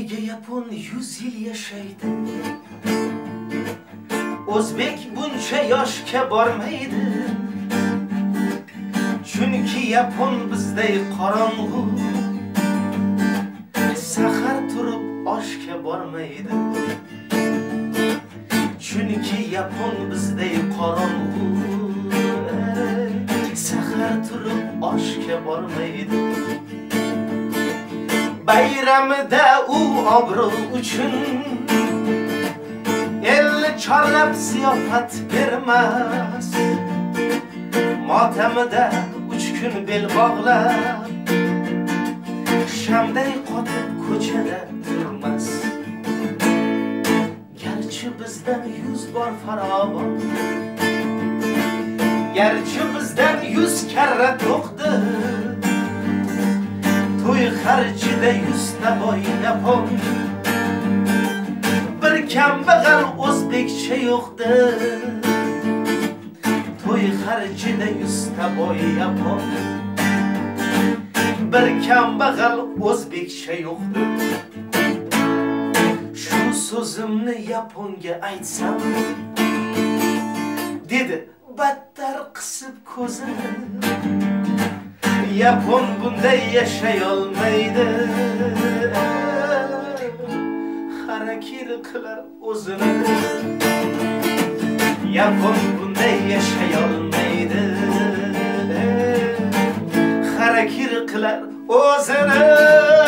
Nega yapon 100 yil yashaydi? O'zbek buncha yoshga bormaydi. Chunki yapon bizday qorong'u. Sahar turib oshga bormaydi. Chunki yapon bizday qorong'u. Sahar turib oshga bormaydi. Bayramida u obro' uchun elni chorlab ziyofat bermas. Motamida 3 kun bel bog'lab shamday qotib ko'chada turmas. Garchi bizdan 100 bor farovon, garchi bizdan 100 karra to'qdi, to'y xarjida 100 ta boy yapon, bir kambag'al o'zbekcha yo'qdi. To'y xarjida 100 ta boy yapon, bir kambag'al o'zbekcha yo'qdi. Shu so'zimni yaponga aytsam, dedi battar qisib ko'zini. Yapon bunday yashay olmaydi. Harakir qilar o'zini. Yapon bunday yashay olmaydi. Harakir qilar o'zini.